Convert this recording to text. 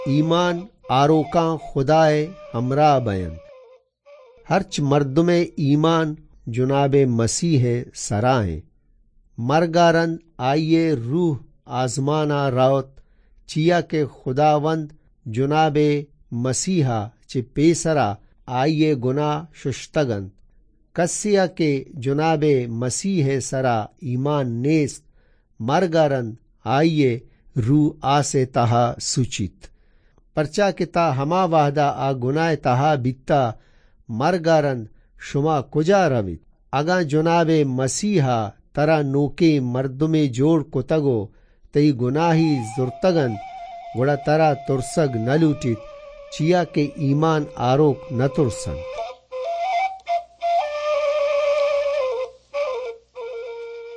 ईमान आरोका खुदाए हमरा बयन। हर्च मर्द में ईमान जुनाबे मसीह सराएं। मरगारन आइए रूह आजमाना रावत चिया के खुदावंद जुनाबे मसीहा चे पेसरा आइए गुना शुश्तगन। कस्या के जुनाबे मसीह सरा ईमान नेस्त। मरगारन आइए रूह आसे तहा सुचित। परचा किता हमा वाहदा आ गुनाह तहा बिता मरगारन शुमा कुजा रवित। अगा जुनाबे मसीहा तरा नोके मर्दुमे जोड़ कुतगो तई गुनाही जुर्तगन गुड़ा तरा तुरसग न लूटित चिया के ईमान आरोक न तुरसन।